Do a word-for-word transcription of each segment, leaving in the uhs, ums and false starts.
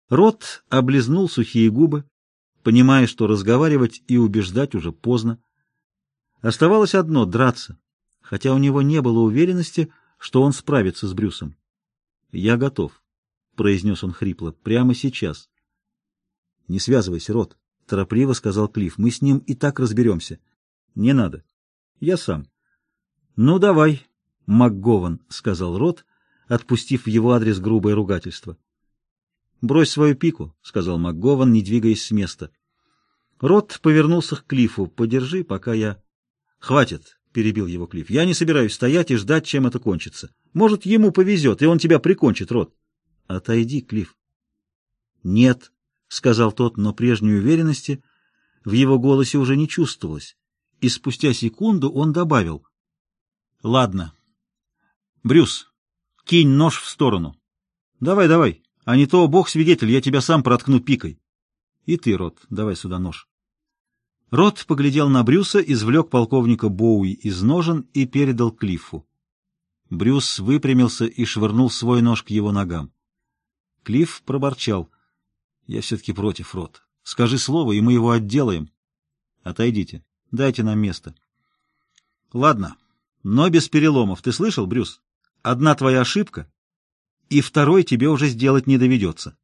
Рот облизнул сухие губы, понимая, что разговаривать и убеждать уже поздно. Оставалось одно — драться, хотя у него не было уверенности, что он справится с Брюсом. «Я готов», — произнес он хрипло, — «прямо сейчас». «Не связывайся, Рот», — торопливо сказал Клифф, — «мы с ним и так разберемся». «Не надо. Я сам». «Ну, давай, МакГован», — сказал Рот, отпустив в его адрес грубое ругательство. «Брось свою пику», — сказал МакГован, не двигаясь с места. Рот повернулся к Клиффу. «Подержи, пока я...» «Хватит», — перебил его Клифф. «Я не собираюсь стоять и ждать, чем это кончится. Может, ему повезет, и он тебя прикончит, Рот». «Отойди, Клифф». «Нет», — сказал тот, но прежней уверенности в его голосе уже не чувствовалось, и спустя секунду он добавил: «Ладно. Брюс, кинь нож в сторону. Давай, давай, а не то, бог свидетель, я тебя сам проткну пикой. И ты, Рот, давай сюда нож». Рот поглядел на Брюса, извлек полковника Боуи из ножен и передал Клиффу. Брюс выпрямился и швырнул свой нож к его ногам. Клифф проборчал: «Я все-таки против, Рот. Скажи слово, и мы его отделаем. Отойдите, дайте нам место». «Ладно, но без переломов. Ты слышал, Брюс? Одна твоя ошибка, и второй тебе уже сделать не доведется».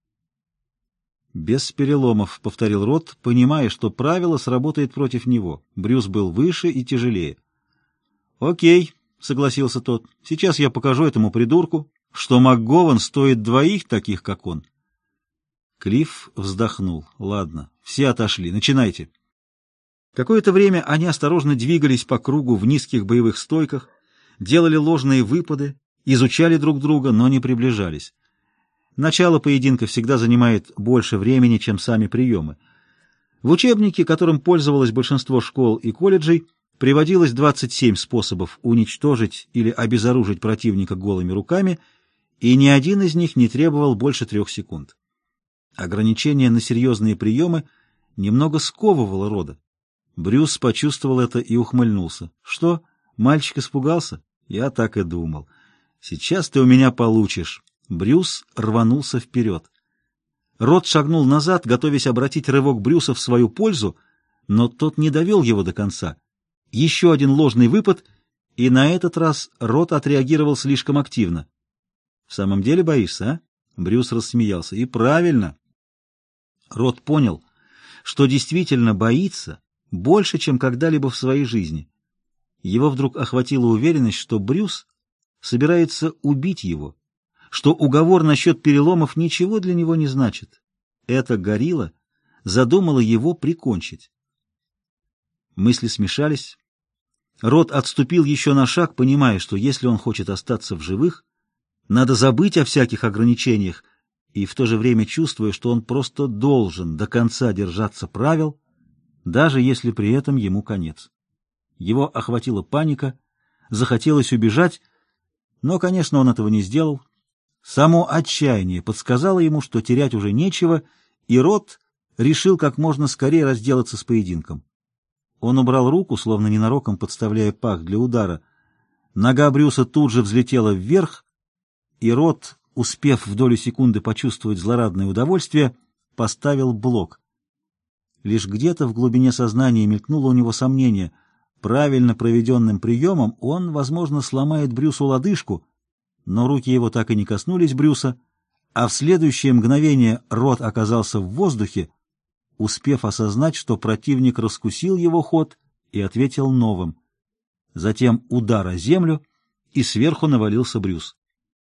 «Без переломов», — повторил Рот, понимая, что правило сработает против него. Брюс был выше и тяжелее. «Окей», — согласился тот, — «сейчас я покажу этому придурку, что МакГован стоит двоих таких, как он». Клифф вздохнул. «Ладно, все отошли. Начинайте». Какое-то время они осторожно двигались по кругу в низких боевых стойках, делали ложные выпады, изучали друг друга, но не приближались. Начало поединка всегда занимает больше времени, чем сами приемы. В учебнике, которым пользовалось большинство школ и колледжей, приводилось двадцать семь способов уничтожить или обезоружить противника голыми руками, и ни один из них не требовал больше трех секунд. Ограничение на серьезные приемы немного сковывало Рода. Брюс почувствовал это и ухмыльнулся. «Что, мальчик испугался? Я так и думал. Сейчас ты у меня получишь». Брюс рванулся вперед. Рот шагнул назад, готовясь обратить рывок Брюса в свою пользу, но тот не довел его до конца. Еще один ложный выпад, и на этот раз Рот отреагировал слишком активно. «В самом деле боишься, а?» Брюс рассмеялся. «И правильно». Рот понял, что действительно боится больше, чем когда-либо в своей жизни. Его вдруг охватила уверенность, что Брюс собирается убить его, что уговор насчет переломов ничего для него не значит. Эта горилла задумала его прикончить. Мысли смешались. Рот отступил еще на шаг, понимая, что если он хочет остаться в живых, надо забыть о всяких ограничениях, и в то же время чувствуя, что он просто должен до конца держаться правил, даже если при этом ему конец. Его охватила паника, захотелось убежать, но, конечно, он этого не сделал. Само отчаяние подсказало ему, что терять уже нечего, и Рот решил как можно скорее разделаться с поединком. Он убрал руку, словно ненароком подставляя пах для удара. Нога Брюса тут же взлетела вверх, и Рот, успев в долю секунды почувствовать злорадное удовольствие, поставил блок. Лишь где-то в глубине сознания мелькнуло у него сомнение. Правильно проведенным приемом он, возможно, сломает Брюсу лодыжку, но руки его так и не коснулись Брюса, а в следующее мгновение Рот оказался в воздухе, успев осознать, что противник раскусил его ход и ответил новым. Затем удар о землю, и сверху навалился Брюс.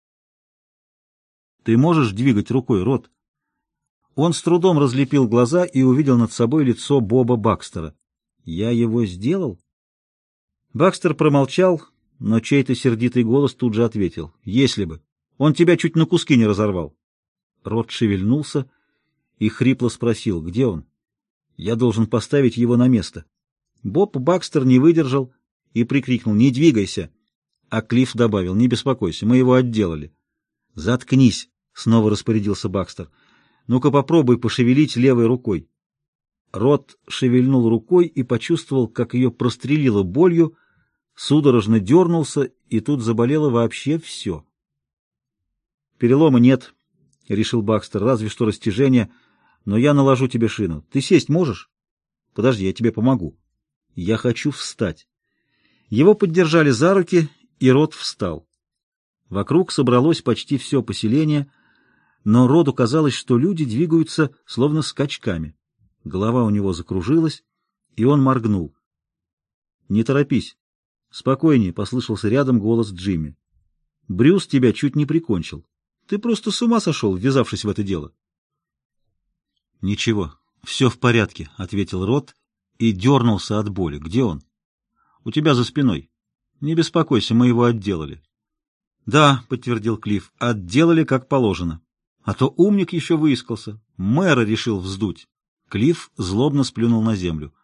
«Ты можешь двигать рукой, Рот?» Он с трудом разлепил глаза и увидел над собой лицо Боба Бакстера. «Я его сделал?» Бакстер промолчал, но чей-то сердитый голос тут же ответил: «Если бы! Он тебя чуть на куски не разорвал!» Рот шевельнулся и хрипло спросил: «Где он? Я должен поставить его на место». Боб Бакстер не выдержал и прикрикнул: «Не двигайся!» А Клифф добавил: «Не беспокойся, мы его отделали». «Заткнись!» — снова распорядился Бакстер. «Ну-ка попробуй пошевелить левой рукой». Рот шевельнул рукой и почувствовал, как ее прострелило болью, судорожно дернулся, и тут заболело вообще все. «Перелома нет», — — решил Бакстер, — разве что растяжение, но я наложу тебе шину. Ты сесть можешь? Подожди, я тебе помогу. Я хочу встать. Его поддержали за руки, и Рот встал. Вокруг собралось почти все поселение, но Роду казалось, что люди двигаются словно скачками. Голова у него закружилась, и он моргнул. — Не торопись. — Спокойнее, — послышался рядом голос Джимми. — Брюс тебя чуть не прикончил. Ты просто с ума сошел, ввязавшись в это дело. — Ничего, все в порядке, — ответил Рот и дернулся от боли. — Где он? — У тебя за спиной. Не беспокойся, мы его отделали. — Да, — подтвердил Клифф, — отделали как положено. А то умник еще выискался. Мэра решил вздуть. Клифф злобно сплюнул на землю.